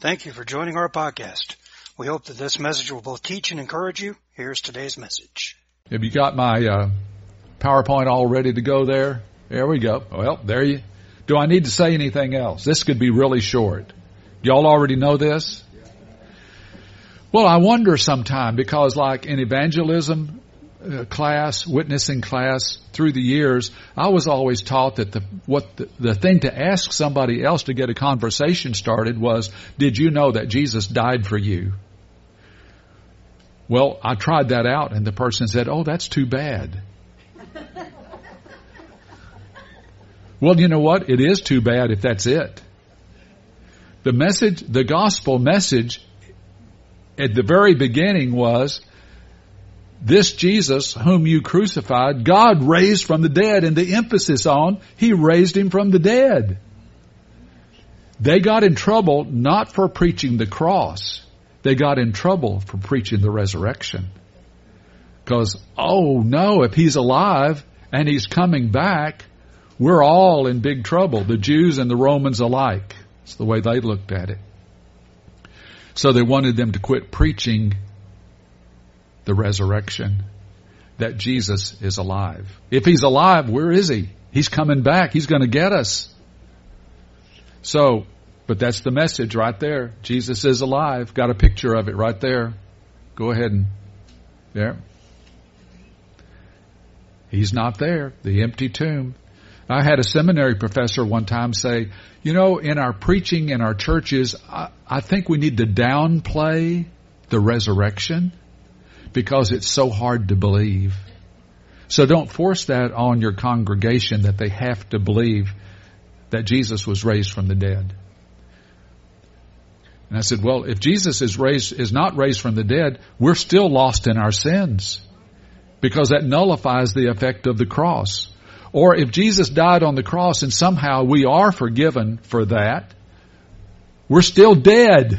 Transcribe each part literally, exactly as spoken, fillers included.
Thank you for joining our podcast. We hope that this message will both teach and encourage you. Here's today's message. Have you got my uh, PowerPoint all ready to go there? There we go. Well, there you. Do I need to say anything else? This could be really short. Y'all already know this? Well, I wonder sometime, because like in evangelism uh, class, witnessing class, through the years, I was always taught that the what the, the thing to ask somebody else to get a conversation started was, did you know that Jesus died for you? Well, I tried that out, and the person said, oh, that's too bad. Well, you know what? It is too bad if that's it. The message, the gospel message at the very beginning was, this Jesus whom you crucified, God raised from the dead, and the emphasis on, He raised Him from the dead. They got in trouble not for preaching the cross. They got in trouble for preaching the resurrection. Because, oh no, if He's alive and He's coming back, we're all in big trouble, the Jews and the Romans alike. It's the way they looked at it. So they wanted them to quit preaching the resurrection, that Jesus is alive. If He's alive, where is He? He's coming back. He's going to get us. So, but that's the message right there. Jesus is alive. Got a picture of it right there. Go ahead and, there. He's not there. The empty tomb. I had a seminary professor one time say, you know, in our preaching in our churches, I, I think we need to downplay the resurrection because it's so hard to believe. So don't force that on your congregation that they have to believe that Jesus was raised from the dead. And I said, well, if Jesus is raised, is not raised from the dead, we're still lost in our sins because that nullifies the effect of the cross. Or if Jesus died on the cross and somehow we are forgiven for that, we're still dead.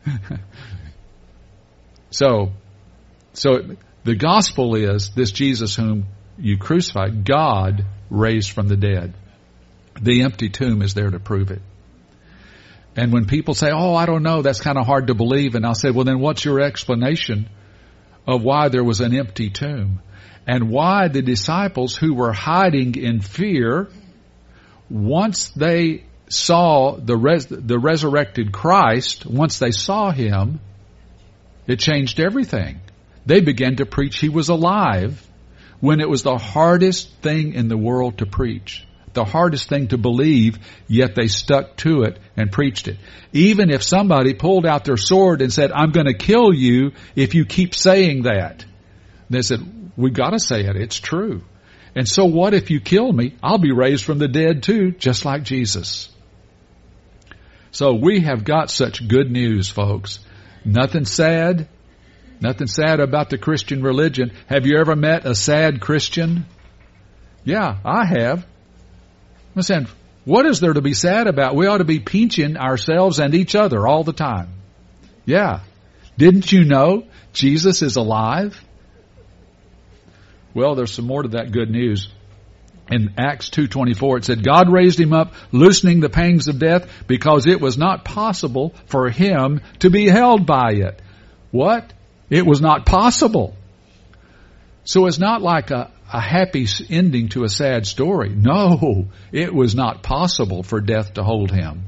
so, so the gospel is this Jesus whom you crucified, God raised from the dead. The empty tomb is there to prove it. And when people say, oh, I don't know, that's kind of hard to believe. And I'll say, well, then what's your explanation of why there was an empty tomb? And why the disciples who were hiding in fear, once they saw the res- the resurrected Christ, once they saw Him, it changed everything. They began to preach He was alive when it was the hardest thing in the world to preach. The hardest thing to believe, yet they stuck to it and preached it. Even if somebody pulled out their sword and said, I'm going to kill you if you keep saying that. They said, we got to say it. It's true. And so what if you kill me? I'll be raised from the dead too, just like Jesus. So we have got such good news, folks. Nothing sad. Nothing sad about the Christian religion. Have you ever met a sad Christian? Yeah, I have. I'm saying, what is there to be sad about? We ought to be pinching ourselves and each other all the time. Yeah. Didn't you know Jesus is alive? Well, there's some more to that good news. In Acts two twenty-four, it said, God raised Him up, loosening the pangs of death, because it was not possible for Him to be held by it. What? It was not possible. So it's not like a, a happy ending to a sad story. No, it was not possible for death to hold Him.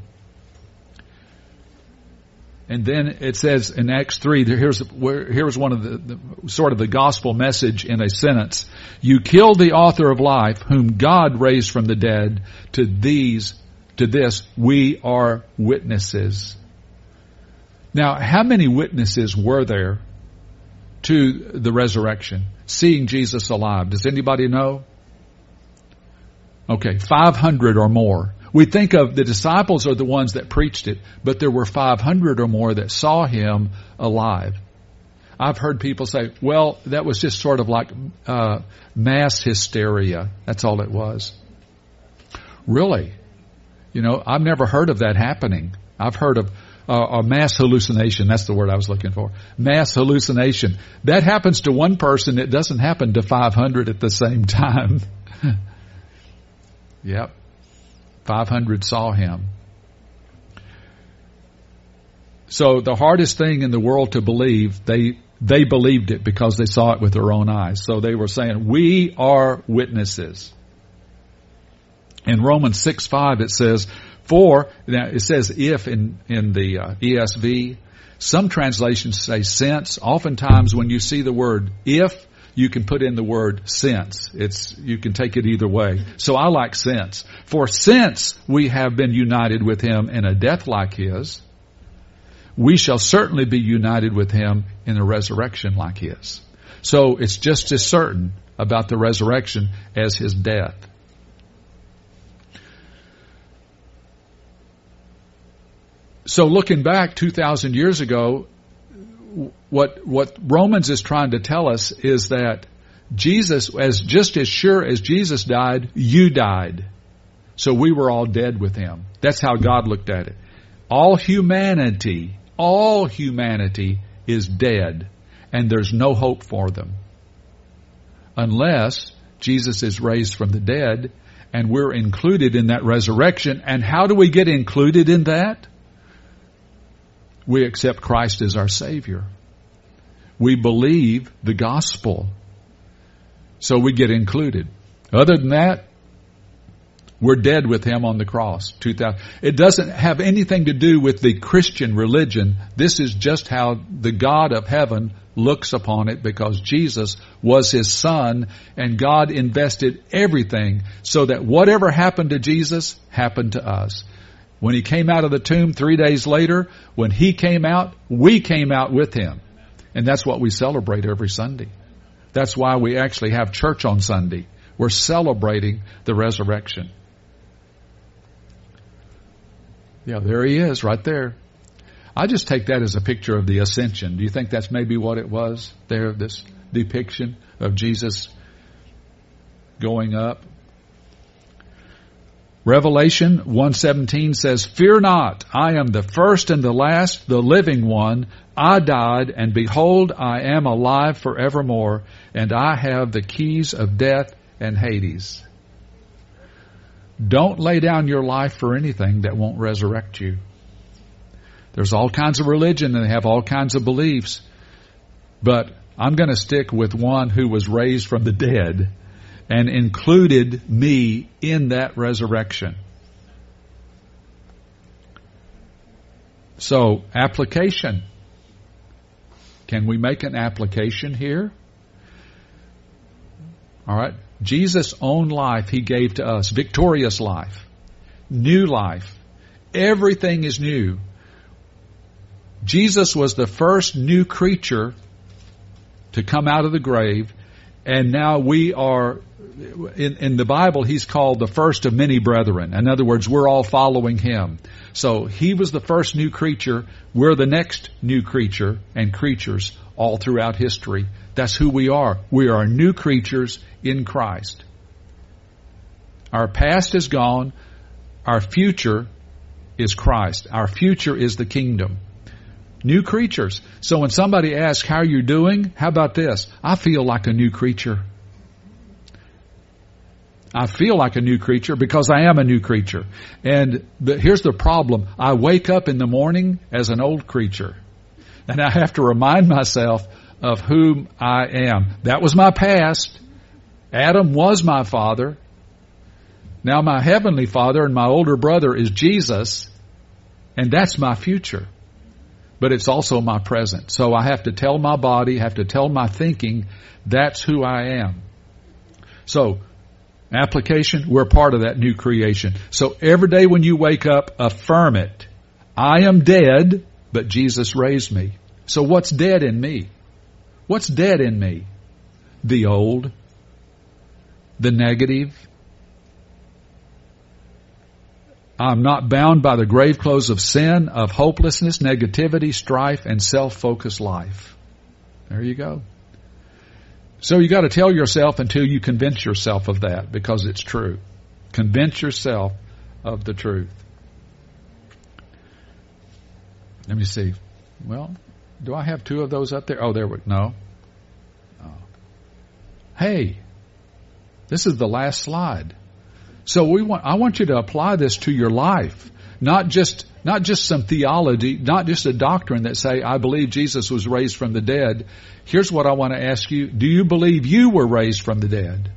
And then it says in Acts three, here's, here's one of the, the sort of the gospel message in a sentence. You killed the author of life, whom God raised from the dead. To these, to this, we are witnesses. Now, how many witnesses were there to the resurrection, seeing Jesus alive? Does anybody know? Okay, five hundred or more. We think of the disciples are the ones that preached it, but there were five hundred or more that saw Him alive. I've heard people say, well, that was just sort of like uh, mass hysteria. That's all it was. Really? You know, I've never heard of that happening. I've heard of uh, a mass hallucination. That's the word I was looking for. Mass hallucination. That happens to one person. It doesn't happen to five hundred at the same time. Yep. five hundred saw Him. So the hardest thing in the world to believe, they they believed it because they saw it with their own eyes. So they were saying, we are witnesses. In Romans six five it says, for, now it says if in, in the uh, E S V. Some translations say since. Oftentimes when you see the word if, you can put in the word since. It's, you can take it either way. So I like since. For since we have been united with him in a death like his, we shall certainly be united with him in a resurrection like his. So it's just as certain about the resurrection as his death. So looking back two thousand years ago, what what Romans is trying to tell us is that Jesus, as just as sure as Jesus died, you died. So we were all dead with him. That's how God looked at it. All humanity, all humanity is dead, and there's no hope for them. Unless Jesus is raised from the dead, and we're included in that resurrection. And how do we get included in that? We accept Christ as our Savior. We believe the gospel. So we get included. Other than that, we're dead with him on the cross. It doesn't have anything to do with the Christian religion. This is just how the God of heaven looks upon it, because Jesus was his son and God invested everything so that whatever happened to Jesus happened to us. When he came out of the tomb three days later, when he came out, we came out with him. And that's what we celebrate every Sunday. That's why we actually have church on Sunday. We're celebrating the resurrection. Yeah, there he is right there. I just take that as a picture of the ascension. Do you think that's maybe what it was there, this depiction of Jesus going up? Revelation one seventeen says, fear not, I am the first and the last, the living one. I died, and behold, I am alive forevermore, and I have the keys of death and Hades. Don't lay down your life for anything that won't resurrect you. There's all kinds of religion, and they have all kinds of beliefs. But I'm going to stick with one who was raised from the dead and included me in that resurrection. So, application. Can we make an application here? All right. Jesus' own life he gave to us. Victorious life. New life. Everything is new. Jesus was the first new creature to come out of the grave, and now we are, in, in the Bible, he's called the first of many brethren. In other words, we're all following him. So he was the first new creature. We're the next new creature and creatures all throughout history. That's who we are. We are new creatures in Christ. Our past is gone. Our future is Christ. Our future is the kingdom. New creatures. So when somebody asks, how are you doing? How about this? I feel like a new creature. I feel like a new creature because I am a new creature. And the, here's the problem. I wake up in the morning as an old creature. And I have to remind myself of whom I am. That was my past. Adam was my father. Now my heavenly father and my older brother is Jesus. And that's my future. But it's also my present. So I have to tell my body, have to tell my thinking, that's who I am. So, application, we're part of that new creation. So every day when you wake up, affirm it. I am dead, but Jesus raised me. So what's dead in me? What's dead in me? The old, the negative. I'm not bound by the grave clothes of sin, of hopelessness, negativity, strife, and self-focused life. There you go. So you got to tell yourself until you convince yourself of that, because it's true. Convince yourself of the truth. Let me see. Well, do I have two of those up there? Oh, there we go. No. Oh. Hey, this is the last slide. So we want, I want you to apply this to your life. Not just, not just some theology, not just a doctrine that say, I believe Jesus was raised from the dead. Here's what I want to ask you. Do you believe you were raised from the dead?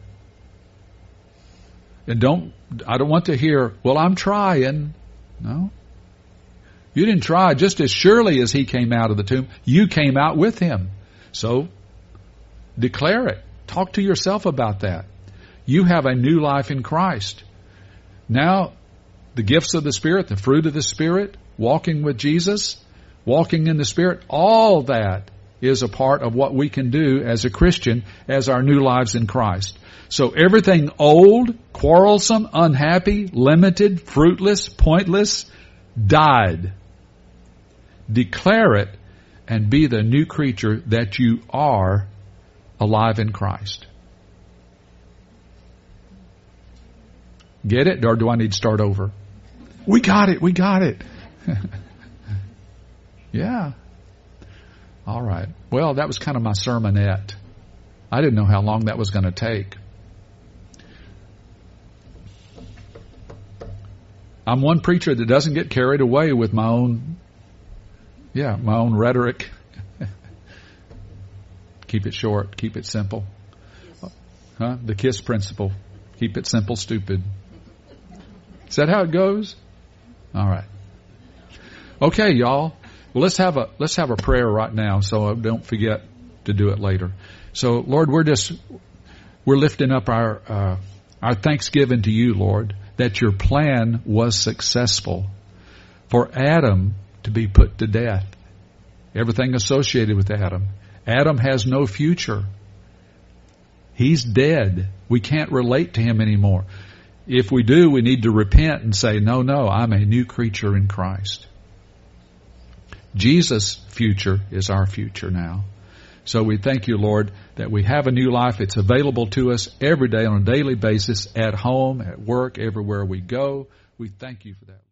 And don't, I don't want to hear, well, I'm trying. No. You didn't try. Just as surely as he came out of the tomb, you came out with him. So, declare it. Talk to yourself about that. You have a new life in Christ. Now, the gifts of the Spirit, the fruit of the Spirit, walking with Jesus, walking in the Spirit, all that is a part of what we can do as a Christian as our new lives in Christ. So everything old, quarrelsome, unhappy, limited, fruitless, pointless, died. Declare it and be the new creature that you are, alive in Christ. Get it? Or do I need to start over? We got it. We got it. Yeah. All right. Well, that was kind of my sermonette. I didn't know how long that was going to take. I'm one preacher that doesn't get carried away with my own, yeah, my own rhetoric. Keep it short. Keep it simple. Huh? The KISS principle. Keep it simple, stupid. Is that how it goes? All right. Okay, y'all. Well, let's have a let's have a prayer right now, so don't forget to do it later. So, Lord, we're just we're lifting up our uh, our thanksgiving to you, Lord, that your plan was successful for Adam to be put to death. Everything associated with Adam. Adam has no future. He's dead. We can't relate to him anymore. If we do, we need to repent and say, no, no, I'm a new creature in Christ. Jesus' future is our future now. So we thank you, Lord, that we have a new life. It's available to us every day on a daily basis, at home, at work, everywhere we go. We thank you for that.